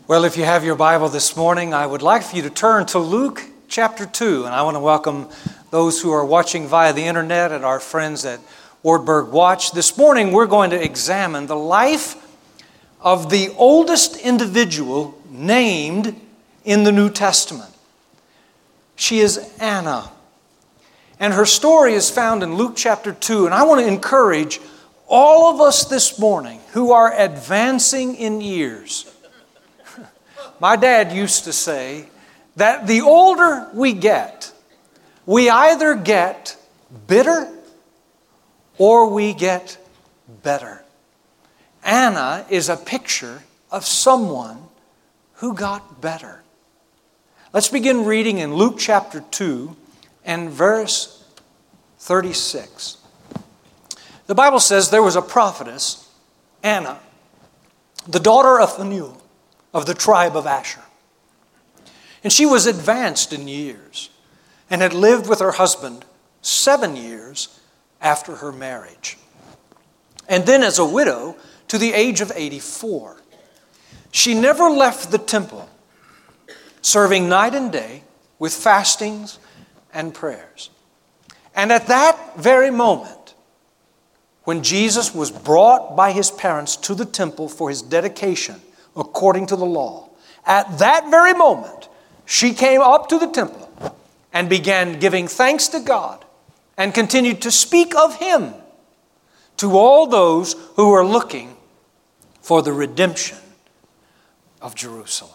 Well, if you have your Bible this morning, I would like for you to turn to Luke chapter 2. And I want to welcome those who are watching via the internet and our friends at Wartburg Watch. This morning, we're going to examine the life of the oldest individual named in the New Testament. She is Anna. And her story is found in Luke chapter 2. And I want to encourage all of us this morning who are advancing in years. My dad used to say that the older we get, we either get bitter or we get better. Anna is a picture of someone who got better. Let's begin reading in Luke chapter 2 and verse 36. The Bible says there was a prophetess, Anna, the daughter of Phanuel, of the tribe of Asher. And she was advanced in years and had lived with her husband 7 years after her marriage. And then as a widow to the age of 84. She never left the temple, serving night and day with fastings and prayers. And at that very moment, when Jesus was brought by his parents to the temple for his dedication, according to the law, at that very moment, she came up to the temple and began giving thanks to God and continued to speak of him to all those who were looking for the redemption of Jerusalem.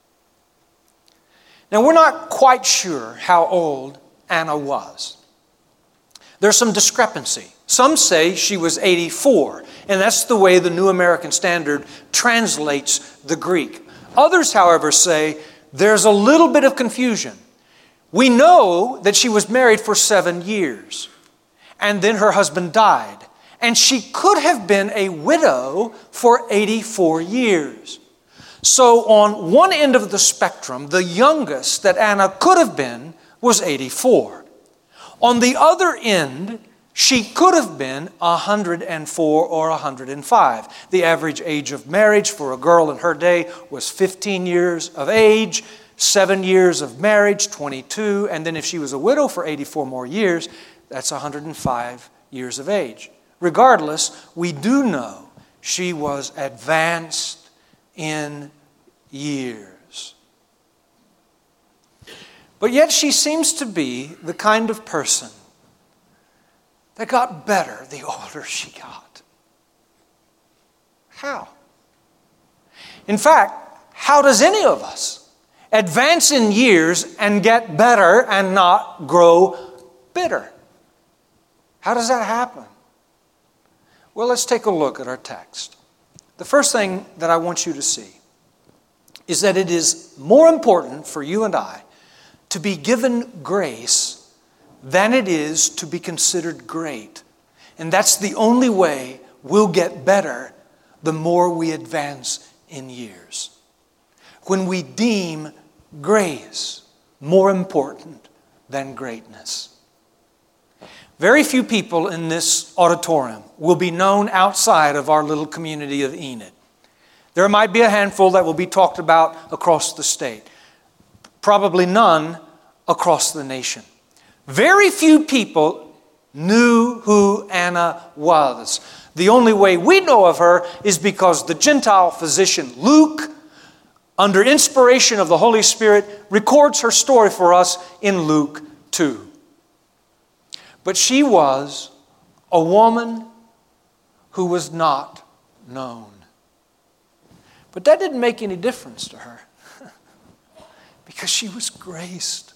Now, we're not quite sure how old Anna was. There's some discrepancy. Some say she was 84, and that's the way the New American Standard translates the Greek. Others, however, say there's a little bit of confusion. We know that she was married for 7 years, and then her husband died, and she could have been a widow for 84 years. So on one end of the spectrum, the youngest that Anna could have been was 84. On the other end, she could have been 104 or 105. The average age of marriage for a girl in her day was 15 years of age, 7 years of marriage, 22, and then if she was a widow for 84 more years, that's 105 years of age. Regardless, we do know she was advanced in years. But yet she seems to be the kind of person that got better the older she got. How? In fact, how does any of us advance in years and get better and not grow bitter? How does that happen? Well, let's take a look at our text. The first thing that I want you to see is that it is more important for you and I to be given grace than it is to be considered great. And that's the only way we'll get better the more we advance in years. When we deem grace more important than greatness. Very few people in this auditorium will be known outside of our little community of Enid. There might be a handful that will be talked about across the state. Probably none across the nation. Very few people knew who Anna was. The only way we know of her is because the Gentile physician Luke, under inspiration of the Holy Spirit, records her story for us in Luke 2. But she was a woman who was not known. But that didn't make any difference to her because she was graced.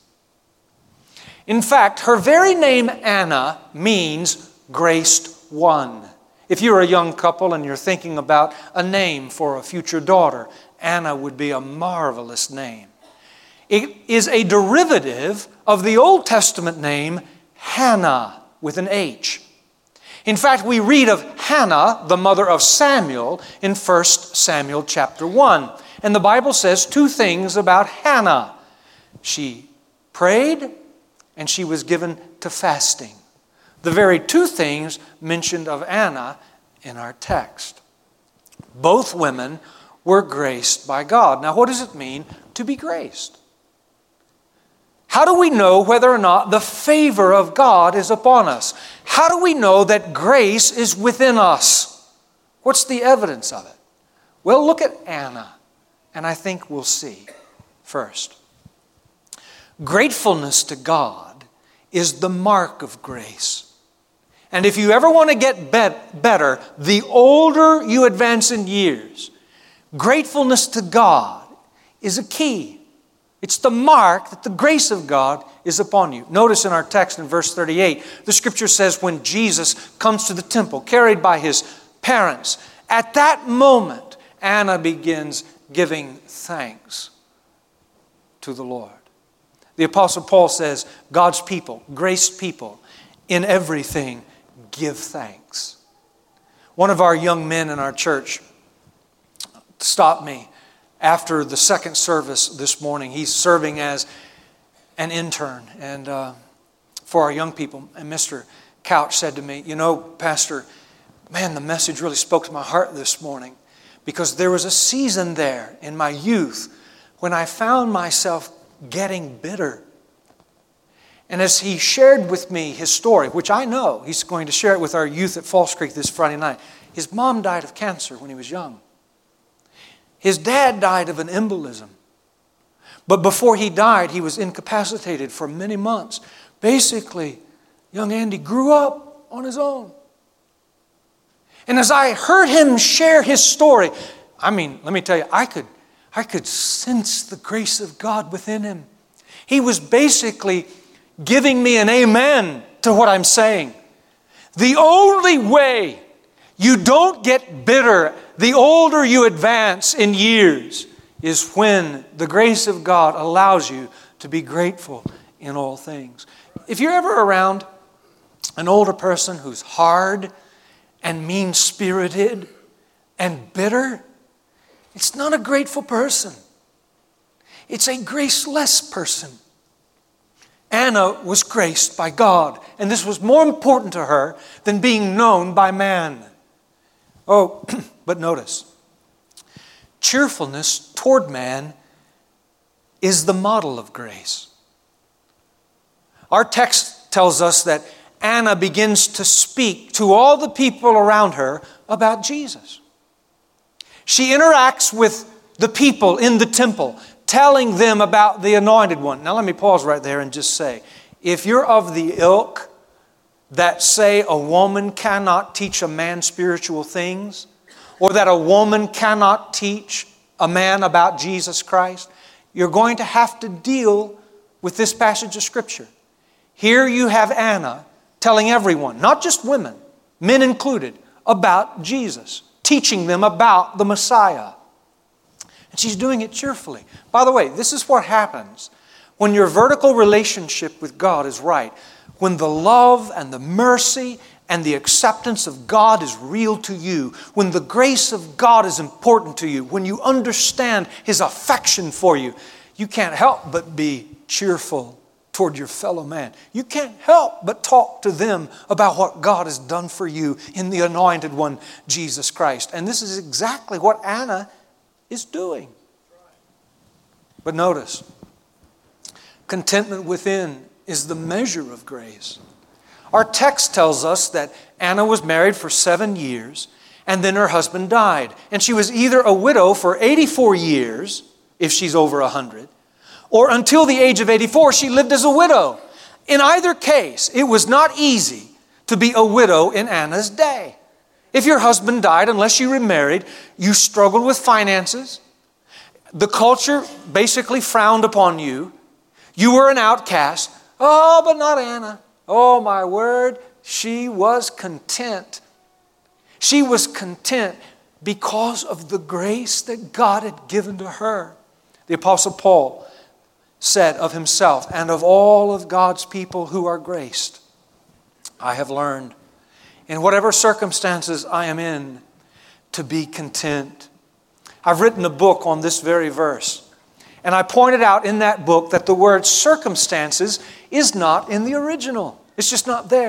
In fact, her very name, Anna, means graced one. If you're a young couple and you're thinking about a name for a future daughter, Anna would be a marvelous name. It is a derivative of the Old Testament name Hannah with an H. In fact, we read of Hannah, the mother of Samuel, in 1 Samuel chapter 1. And the Bible says two things about Hannah. She prayed and she was given to fasting. The very two things mentioned of Anna in our text. Both women we're graced by God. Now, what does it mean to be graced? How do we know whether or not the favor of God is upon us? How do we know that grace is within us? What's the evidence of it? Well, look at Anna, and I think we'll see. First, gratefulness to God is the mark of grace. And if you ever want to get better, the older you advance in years, gratefulness to God is a key. It's the mark that the grace of God is upon you. Notice in our text in verse 38, the Scripture says when Jesus comes to the temple, carried by his parents, at that moment, Anna begins giving thanks to the Lord. The Apostle Paul says, God's people, graced people, in everything give thanks. One of our young men in our church stopped me after the second service this morning. He's serving as an intern and for our young people. And Mr. Couch said to me, Pastor, man, the message really spoke to my heart this morning, because there was a season there in my youth when I found myself getting bitter. And as he shared with me his story, which I know he's going to share it with our youth at Falls Creek this Friday night. His mom died of cancer when he was young. His dad died of an embolism. But before he died, he was incapacitated for many months. Basically, young Andy grew up on his own. And as I heard him share his story, let me tell you, I could sense the grace of God within him. He was basically giving me an amen to what I'm saying. The only way you don't get bitter the older you advance in years is when the grace of God allows you to be grateful in all things. If you're ever around an older person who's hard and mean-spirited and bitter, it's not a grateful person. It's a graceless person. Anna was graced by God, and this was more important to her than being known by man. Oh, but notice, cheerfulness toward man is the model of grace. Our text tells us that Anna begins to speak to all the people around her about Jesus. She interacts with the people in the temple, telling them about the Anointed One. Now let me pause right there and just say, if you're of the ilk that say a woman cannot teach a man spiritual things, or that a woman cannot teach a man about Jesus Christ, you're going to have to deal with this passage of Scripture. Here you have Anna telling everyone, not just women, men included, about Jesus, teaching them about the Messiah. And she's doing it cheerfully. By the way, this is what happens when your vertical relationship with God is right. When the love and the mercy and the acceptance of God is real to you, when the grace of God is important to you, when you understand His affection for you, you can't help but be cheerful toward your fellow man. You can't help but talk to them about what God has done for you in the Anointed One, Jesus Christ. And this is exactly what Anna is doing. But notice, contentment within is the measure of grace. Our text tells us that Anna was married for 7 years, and then her husband died. And she was either a widow for 84 years, if she's over 100, or until the age of 84, she lived as a widow. In either case, it was not easy to be a widow in Anna's day. If your husband died, unless you remarried, you struggled with finances. The culture basically frowned upon you. You were an outcast. Oh, but not Anna. Oh, my word, she was content. She was content because of the grace that God had given to her. The Apostle Paul said of himself and of all of God's people who are graced, I have learned in whatever circumstances I am in to be content. I've written a book on this very verse. And I pointed out in that book that the word circumstances is not in the original. It's just not there.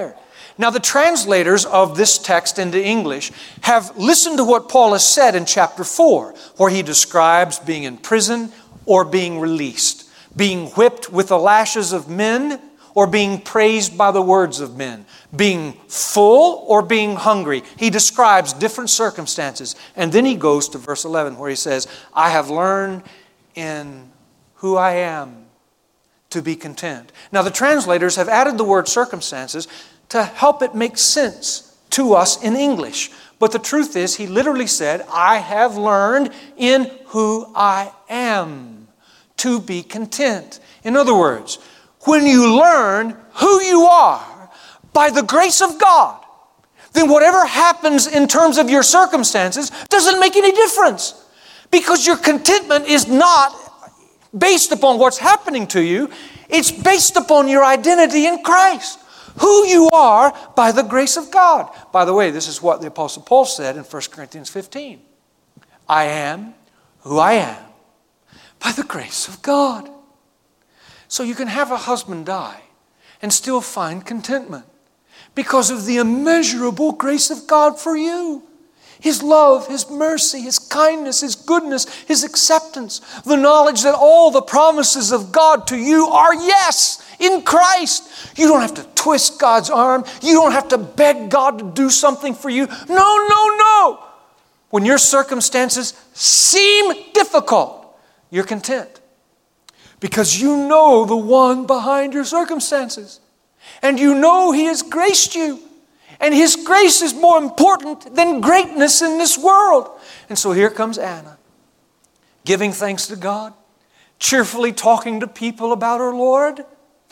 Now, the translators of this text into English have listened to what Paul has said in chapter 4, where he describes being in prison or being released, being whipped with the lashes of men or being praised by the words of men, being full or being hungry. He describes different circumstances. And then he goes to verse 11 where he says, I have learned in who I am to be content. Now, the translators have added the word circumstances to help it make sense to us in English. But the truth is, he literally said, I have learned in who I am to be content. In other words, when you learn who you are by the grace of God, then whatever happens in terms of your circumstances doesn't make any difference. Because your contentment is not based upon what's happening to you. It's based upon your identity in Christ. Who you are by the grace of God. By the way, this is what the Apostle Paul said in 1 Corinthians 15. I am who I am by the grace of God. So you can have a husband die and still find contentment because of the immeasurable grace of God for you. His love, His mercy, His kindness, His goodness, His acceptance. The knowledge that all the promises of God to you are yes in Christ. You don't have to twist God's arm. You don't have to beg God to do something for you. No. When your circumstances seem difficult, you're content. Because you know the one behind your circumstances. And you know He has graced you. And His grace is more important than greatness in this world. And so here comes Anna, giving thanks to God, cheerfully talking to people about her Lord,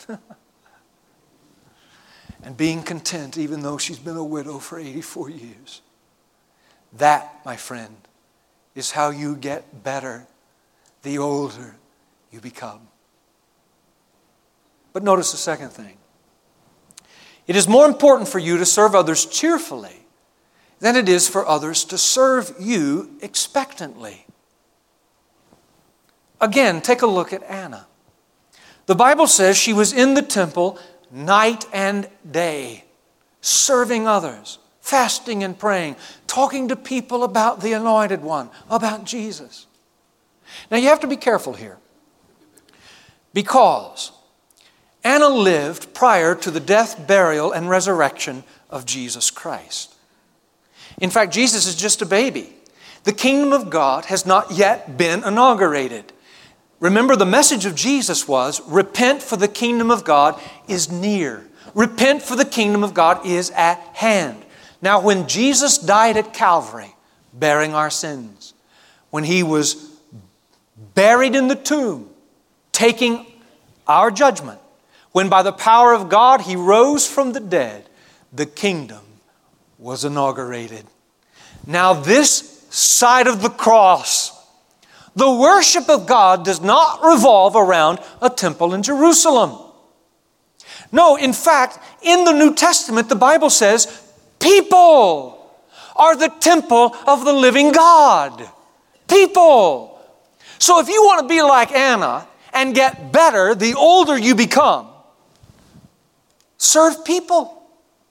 and being content even though she's been a widow for 84 years. That, my friend, is how you get better the older you become. But notice the second thing. It is more important for you to serve others cheerfully than it is for others to serve you expectantly. Again, take a look at Anna. The Bible says she was in the temple night and day, serving others, fasting and praying, talking to people about the Anointed One, about Jesus. Now you have to be careful here, because Anna lived prior to the death, burial, and resurrection of Jesus Christ. In fact, Jesus is just a baby. The kingdom of God has not yet been inaugurated. Remember, the message of Jesus was, repent, for the kingdom of God is near. Repent, for the kingdom of God is at hand. Now, when Jesus died at Calvary, bearing our sins, when He was buried in the tomb, taking our judgment, when by the power of God He rose from the dead, the kingdom was inaugurated. Now this side of the cross, the worship of God does not revolve around a temple in Jerusalem. No, in fact, in the New Testament, the Bible says, people are the temple of the living God. People. So if you want to be like Anna and get better the older you become, serve people.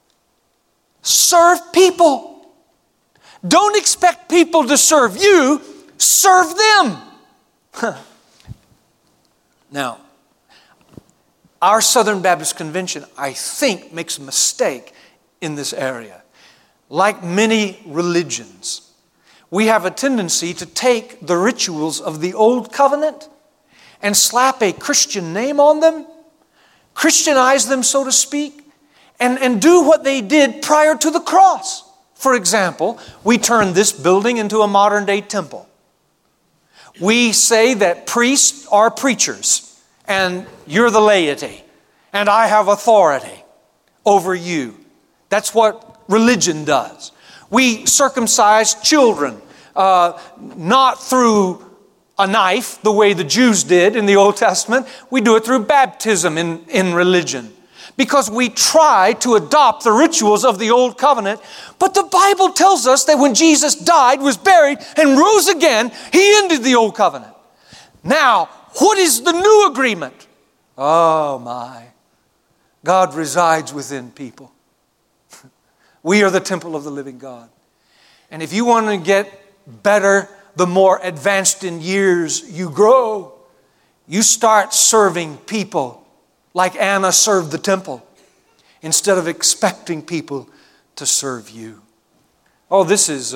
Serve people. Don't expect people to serve you. Serve them. Now, our Southern Baptist Convention, I think, makes a mistake in this area. Like many religions, we have a tendency to take the rituals of the Old Covenant and slap a Christian name on them, Christianize them, so to speak, and do what they did prior to the cross. For example, we turn this building into a modern-day temple. We say that priests are preachers, and you're the laity, and I have authority over you. That's what religion does. We circumcise children, not through a knife, the way the Jews did in the Old Testament. We do it through baptism in religion, because we try to adopt the rituals of the Old Covenant. But the Bible tells us that when Jesus died, was buried, and rose again, He ended the Old Covenant. Now, what is the new agreement? Oh my. God resides within people. We are the temple of the living God. And if you want to get better, the more advanced in years you grow, you start serving people like Anna served the temple instead of expecting people to serve you. Oh, this is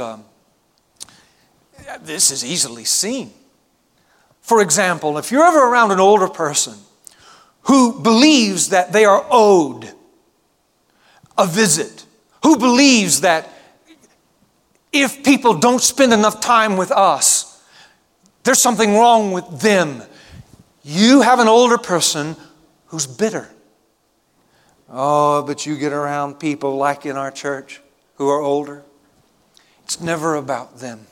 easily seen. For example, if you're ever around an older person who believes that they are owed a visit, who believes that if people don't spend enough time with us, there's something wrong with them. You have an older person who's bitter. Oh, but you get around people like in our church who are older. It's never about them.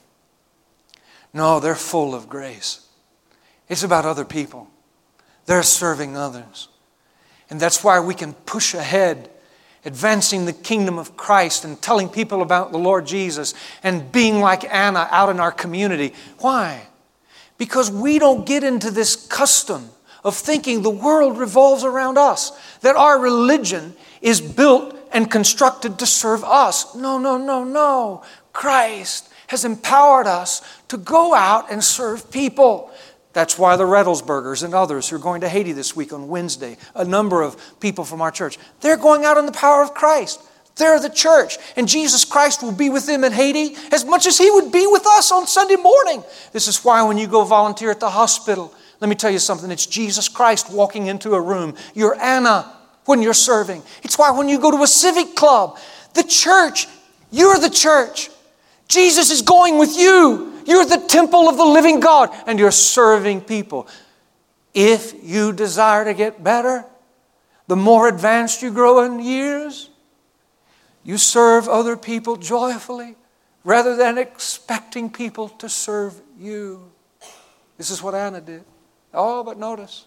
No, they're full of grace. It's about other people. They're serving others. And that's why we can push ahead, advancing the kingdom of Christ and telling people about the Lord Jesus and being like Anna out in our community. Why? Because we don't get into this custom of thinking the world revolves around us, that our religion is built and constructed to serve us. No, no, no, no. Christ has empowered us to go out and serve people. That's why the Reddlesbergers and others who are going to Haiti this week on Wednesday, a number of people from our church, they're going out in the power of Christ. They're the church. And Jesus Christ will be with them in Haiti as much as He would be with us on Sunday morning. This is why when you go volunteer at the hospital, let me tell you something, it's Jesus Christ walking into a room. You're Anna when you're serving. It's why when you go to a civic club, the church, you're the church. Jesus is going with you. You're the temple of the living God, and you're serving people. If you desire to get better, the more advanced you grow in years, you serve other people joyfully rather than expecting people to serve you. This is what Anna did. Oh, but notice,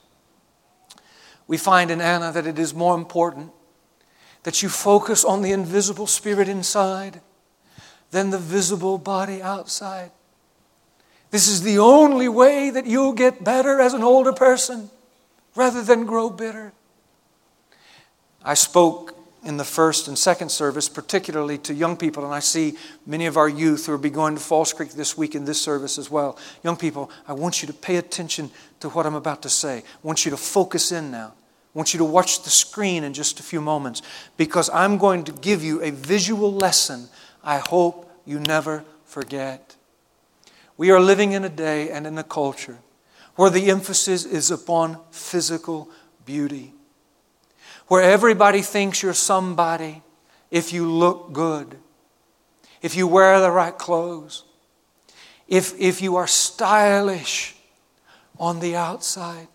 we find in Anna that it is more important that you focus on the invisible spirit inside than the visible body outside. This is the only way that you'll get better as an older person rather than grow bitter. I spoke in the first and second service particularly to young people, and I see many of our youth who will be going to Falls Creek this week in this service as well. Young people, I want you to pay attention to what I'm about to say. I want you to focus in now. I want you to watch the screen in just a few moments because I'm going to give you a visual lesson I hope you never forget. We are living in a day and in a culture where the emphasis is upon physical beauty, where everybody thinks you're somebody if you look good, if you wear the right clothes, if you are stylish on the outside.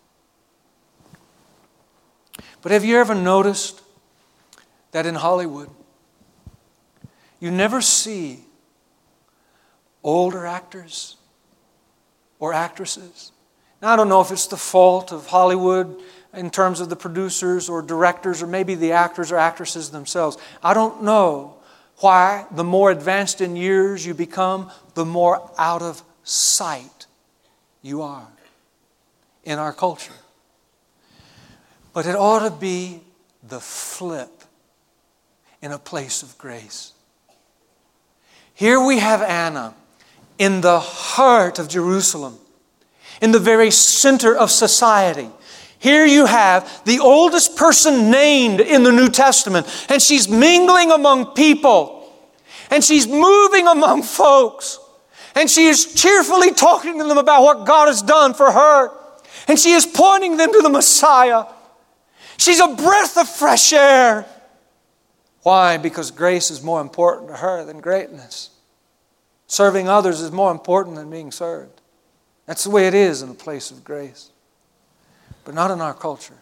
But have you ever noticed that in Hollywood, you never see older actors or actresses? Now, I don't know if it's the fault of Hollywood in terms of the producers or directors or maybe the actors or actresses themselves. I don't know why the more advanced in years you become, the more out of sight you are in our culture. But it ought to be the flip in a place of grace. Here we have Anna in the heart of Jerusalem, in the very center of society. Here you have the oldest person named in the New Testament, and she's mingling among people, and she's moving among folks, and she is cheerfully talking to them about what God has done for her, and she is pointing them to the Messiah. She's a breath of fresh air. Why? Because grace is more important to her than greatness. Serving others is more important than being served. That's the way it is in a place of grace. But not in our culture.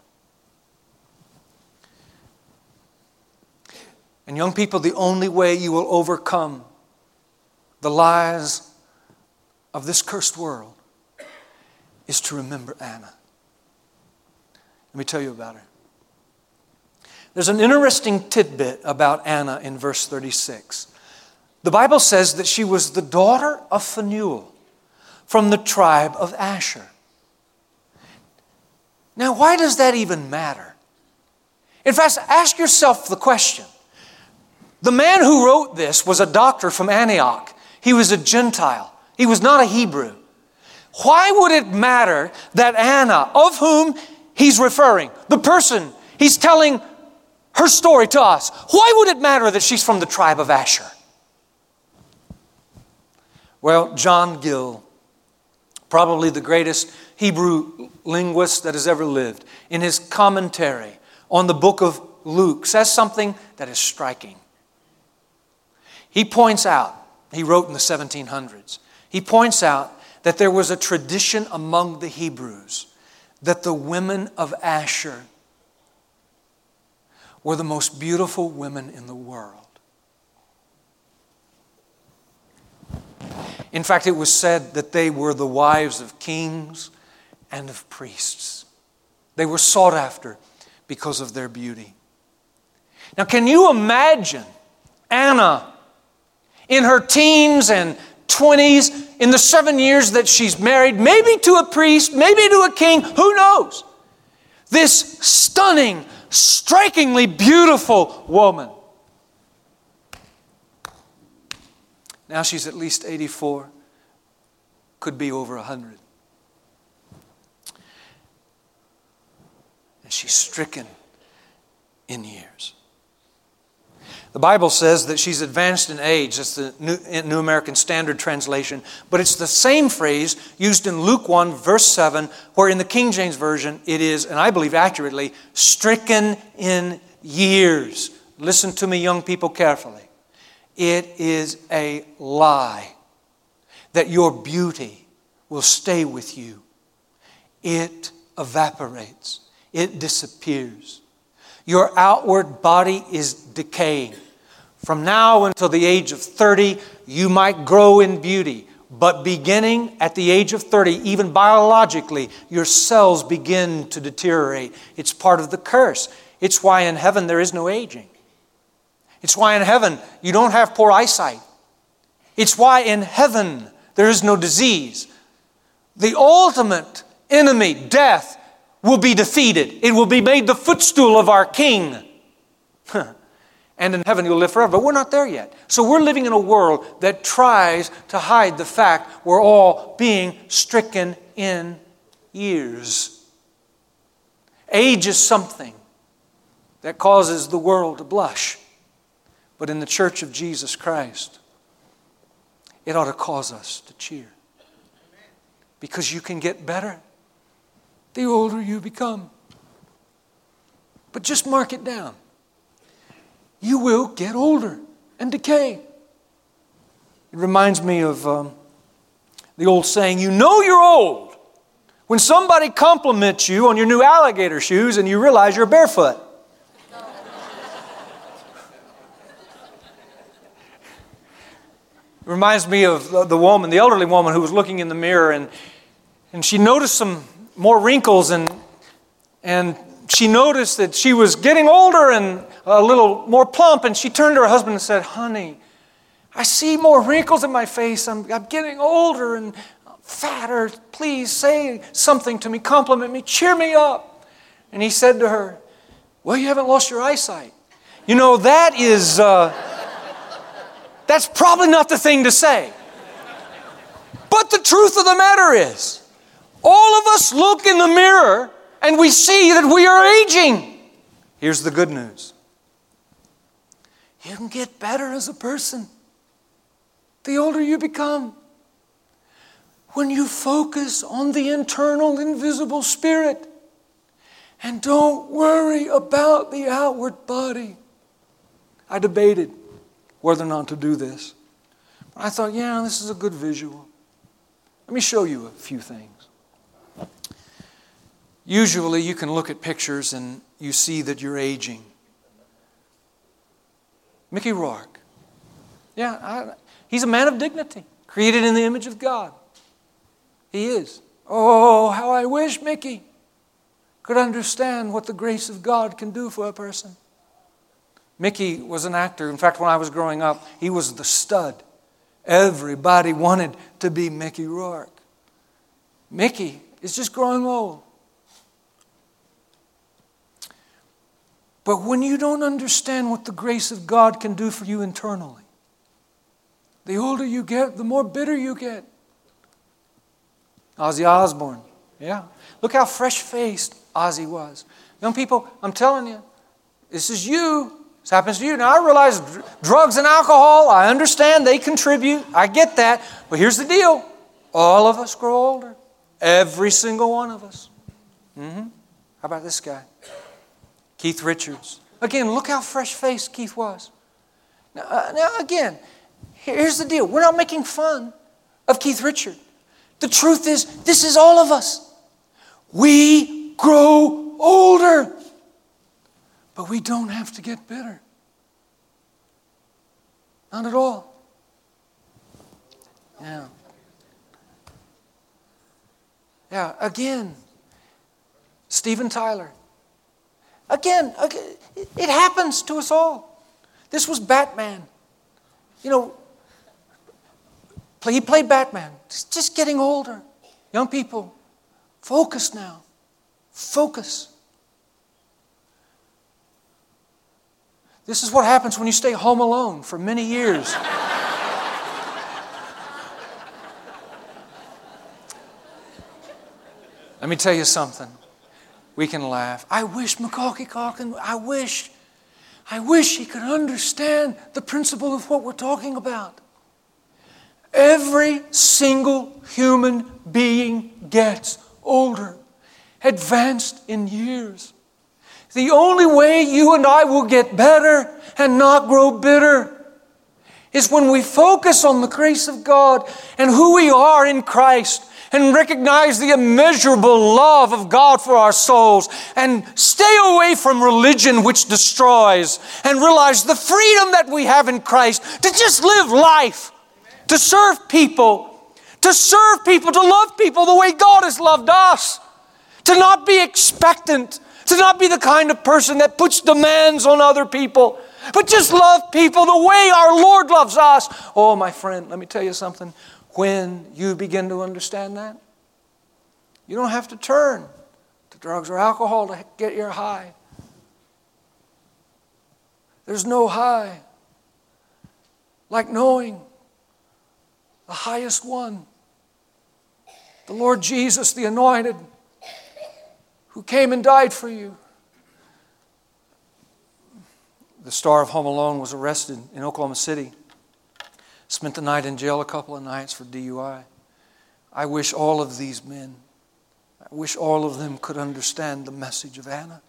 And young people, the only way you will overcome the lies of this cursed world is to remember Anna. Let me tell you about her. There's an interesting tidbit about Anna in verse 36. The Bible says that she was the daughter of Phanuel from the tribe of Asher. Now, why does that even matter? In fact, ask yourself the question, The man who wrote this was a doctor from Antioch. He was a Gentile. He was not a Hebrew. Why would it matter that Anna, of whom he's referring, the person he's telling her story to us, why would it matter that she's from the tribe of Asher? Well, John Gill, probably the greatest Hebrew linguist that has ever lived, in his commentary on the book of Luke, says something that is striking. He points out, he wrote in the 1700s, he points out that there was a tradition among the Hebrews that the women of Asher were the most beautiful women in the world. In fact, it was said that they were the wives of kings and of priests. They were sought after because of their beauty. Now, can you imagine Anna in her teens and 20s, in the 7 years that she's married, maybe to a priest, maybe to a king, who knows? This stunning, strikingly beautiful woman. Now she's at least 84, could be over 100. And she's stricken in years. The Bible says that she's advanced in age. That's the New American Standard Translation. But it's the same phrase used in Luke 1, verse 7, where in the King James Version it is, and I believe accurately, stricken in years. Listen to me, young people, carefully. It is a lie that your beauty will stay with you. It evaporates. It disappears. Your outward body is decaying. From now until the age of 30, you might grow in beauty. But beginning at the age of 30, even biologically, your cells begin to deteriorate. It's part of the curse. It's why in heaven there is no aging. It's why in heaven you don't have poor eyesight. It's why in heaven there is no disease. The ultimate enemy, death, will be defeated. It will be made the footstool of our King. And in heaven you'll live forever. But we're not there yet. So we're living in a world that tries to hide the fact we're all being stricken in years. Age is something that causes the world to blush. But in the church of Jesus Christ, it ought to cause us to cheer. Because you can get better the older you become. But just mark it down. You will get older and decay. It reminds me of the old saying, you know you're old when somebody compliments you on your new alligator shoes and you realize you're barefoot. It reminds me of the elderly woman who was looking in the mirror and she noticed some more wrinkles and she noticed that she was getting older and a little more plump, and she turned to her husband and said, honey, I see more wrinkles in my face. I'm getting older and fatter. Please say something to me, compliment me, cheer me up. And he said to her, well, you haven't lost your eyesight. You know, that's probably not the thing to say. But the truth of the matter is, all of us look in the mirror and we see that we are aging. Here's the good news. You can get better as a person the older you become. When you focus on the internal, invisible spirit and don't worry about the outward body. I debated whether or not to do this. But I thought, yeah, this is a good visual. Let me show you a few things. Usually you can look at pictures and you see that you're aging. Mickey Rourke. Yeah, he's a man of dignity, created in the image of God. He is. Oh, how I wish Mickey could understand what the grace of God can do for a person. Mickey was an actor. In fact, when I was growing up, he was the stud. Everybody wanted to be Mickey Rourke. Mickey is just growing old. But when you don't understand what the grace of God can do for you internally, the older you get, the more bitter you get. Ozzy Osbourne, yeah. Look how fresh-faced Ozzy was. Young people, I'm telling you, this is you. This happens to you. Now, I realize drugs and alcohol, I understand they contribute. I get that. But here's the deal. All of us grow older. Every single one of us. How about this guy? Keith Richards. Again, look how fresh-faced Keith was. Now again, here's the deal. We're not making fun of Keith Richards. The truth is, this is all of us. We grow older. But we don't have to get bitter. Not at all. Yeah, again, Steven Tyler. Again, it happens to us all. This was Batman. You know, he played Batman. Just getting older. Young people, focus now. Focus. This is what happens when you stay home alone for many years. Let me tell you something. We can laugh. I wish Macaulay Culkin, I wish he could understand the principle of what we're talking about. Every single human being gets older, advanced in years. The only way you and I will get better and not grow bitter is when we focus on the grace of God and who we are in Christ and recognize the immeasurable love of God for our souls and stay away from religion which destroys and realize the freedom that we have in Christ to just live life, to serve people, to love people the way God has loved us, to not be expectant, to not be the kind of person that puts demands on other people, but just love people the way our Lord loves us. Oh, my friend, let me tell you something. When you begin to understand that, you don't have to turn to drugs or alcohol to get your high. There's no high like knowing the highest one, the Lord Jesus, the anointed, who came and died for you. The star of Home Alone was arrested in Oklahoma City. Spent the night in jail a couple of nights for DUI. I wish all of these men, I wish all of them could understand the message of Anna.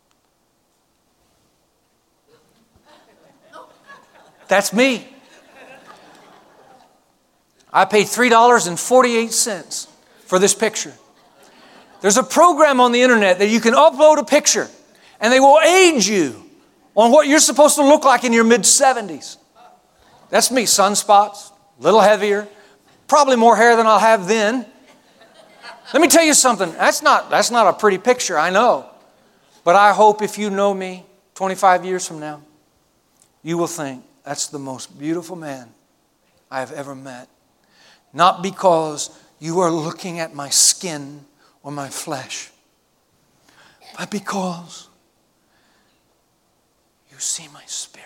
That's me. I paid $3.48 for this picture. There's a program on the internet that you can upload a picture and they will aid you on what you're supposed to look like in your mid-70s. That's me, sunspots, a little heavier, probably more hair than I'll have then. Let me tell you something, that's not a pretty picture, I know. But I hope if you know me 25 years from now, you will think that's the most beautiful man I have ever met. Not because you are looking at my skin or my flesh, but because you see my spirit.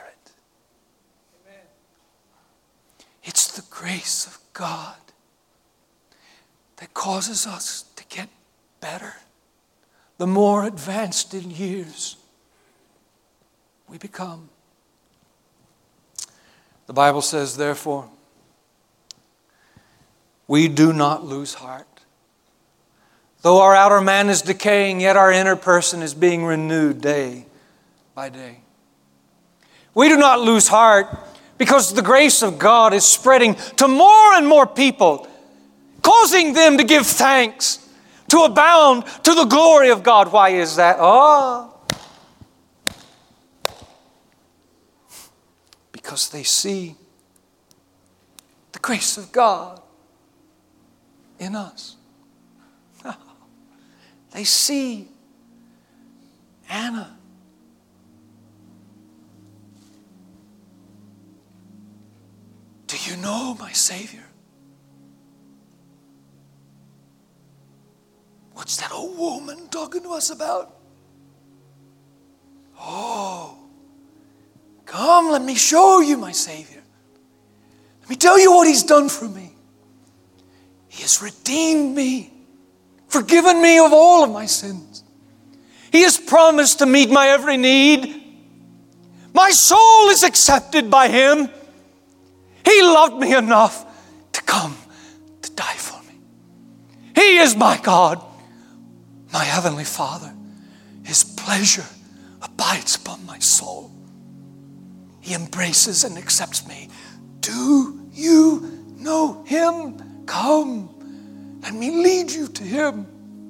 It's the grace of God that causes us to get better. The more advanced in years we become. The Bible says, therefore, we do not lose heart. Though our outer man is decaying, yet our inner person is being renewed day by day. We do not lose heart because the grace of God is spreading to more and more people, causing them to give thanks, to abound to the glory of God. Why is that? Because they see the grace of God in us. They see Anna. Do you know my Savior? What's that old woman talking to us about? Oh, Come, let me show you my Savior. Let me tell you what He's done for me. He has redeemed me, forgiven me of all of my sins. He has promised to meet my every need. My soul is accepted by Him. He loved me enough to come to die for me. He is my God, my Heavenly Father. His pleasure abides upon my soul. He embraces and accepts me. Do you know Him? Come, let me lead you to Him.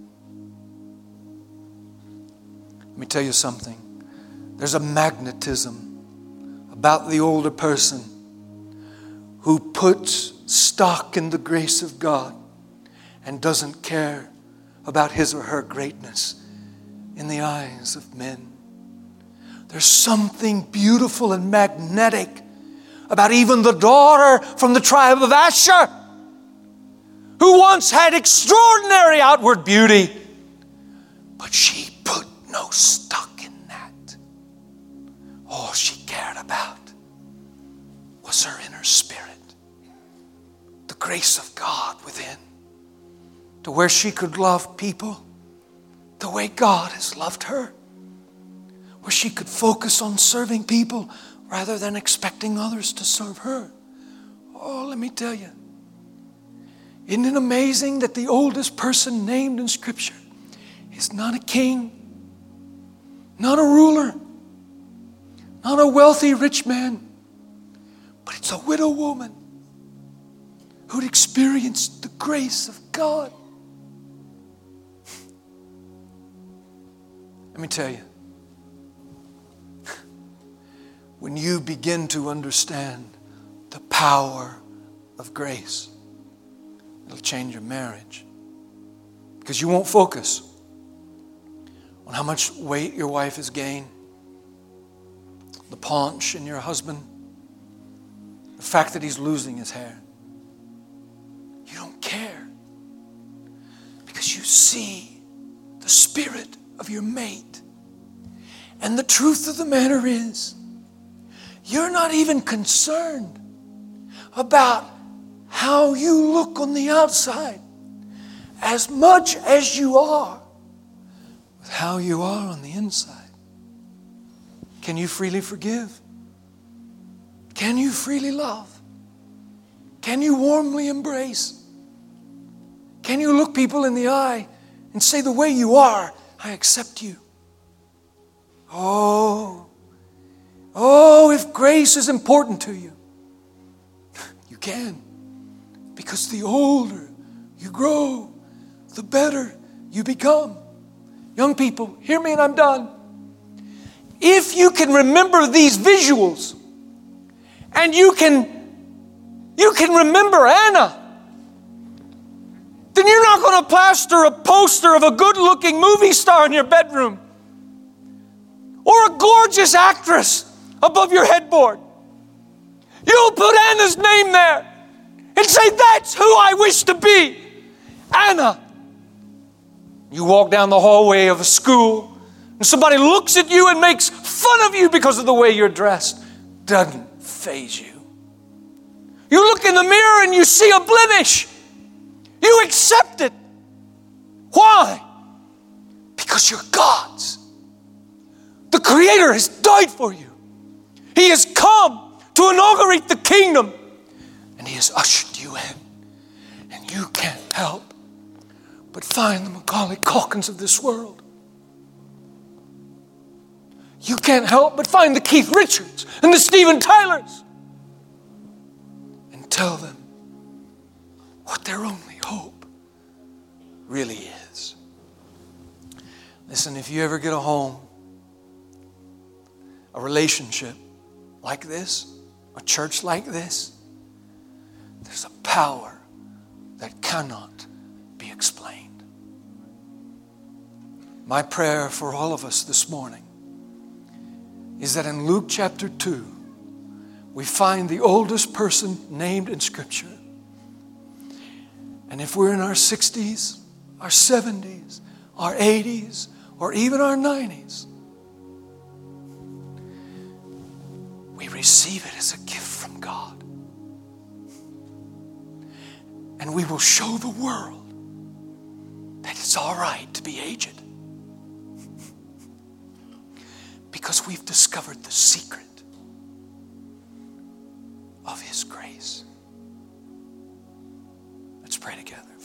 Let me tell you something. There's a magnetism about the older person who puts stock in the grace of God and doesn't care about his or her greatness in the eyes of men. There's something beautiful and magnetic about even the daughter from the tribe of Asher, who once had extraordinary outward beauty, but she put no stock in that. All she cared about was her inner spirit, the grace of God within, to where she could love people the way God has loved her, where she could focus on serving people rather than expecting others to serve her. Oh, let me tell you, isn't it amazing that the oldest person named in Scripture is not a king, not a ruler, not a wealthy rich man, but it's a widow woman who'd experienced the grace of God. Let me tell you, when you begin to understand the power of grace, it'll change your marriage. Because you won't focus on how much weight your wife has gained, the paunch in your husband, the fact that he's losing his hair. You don't care. Because you see the spirit of your mate. And the truth of the matter is, you're not even concerned about how you look on the outside as much as you are with how you are on the inside. Can you freely forgive? Can you freely love? Can you warmly embrace? Can you look people in the eye and say, the way you are, I accept you? Oh, if grace is important to you, you can. Because the older you grow, the better you become. Young people, hear me and I'm done. If you can remember these visuals, and you can remember Anna, then you're not going to plaster a poster of a good-looking movie star in your bedroom or a gorgeous actress above your headboard. You'll put Anna's name there and say, that's who I wish to be, Anna. You walk down the hallway of a school and somebody looks at you and makes fun of you because of the way you're dressed. Doesn't faze you. You look in the mirror and you see a blemish. You accept it. Why? Because you're God's. The Creator has died for you. He has come to inaugurate the kingdom, and He has ushered you in. And you can't help but find the Macaulay Culkins of this world. You can't help but find the Keith Richards and the Steven Tylers and tell them what their only hope really is. Listen, if you ever get a home, a relationship like this, a church like this, there's a power that cannot be explained. My prayer for all of us this morning is that in Luke chapter 2, we find the oldest person named in Scripture. And if we're in our 60s, our 70s, our 80s, or even our 90s, we receive it as a gift from God. And we will show the world that it's all right to be aged. Because we've discovered the secret of His grace. Let's pray together.